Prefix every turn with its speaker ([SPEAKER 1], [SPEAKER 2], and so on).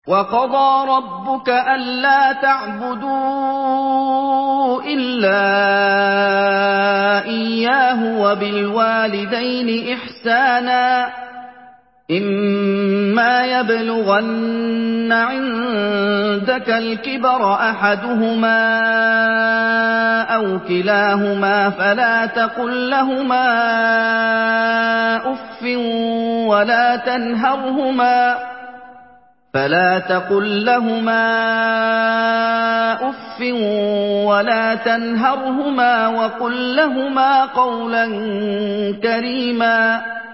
[SPEAKER 1] وَقَضَىٰ رَبُّكَ أَلَّا تَعْبُدُوا إِلَّا إِيَّاهُ وَبِالْوَالِدَيْنِ إِحْسَانًا ۚ إِمَّا يَبْلُغَنَّ عِندَكَ الْكِبَرَ أَحَدُهُمَا أَوْ كِلَاهُمَا فَلَا تَقُل لَّهُمَا أُفٍّ وَلَا تَنْهَرْهُمَا وَقُل لَّهُمَا قَوْلًا كَرِيمًا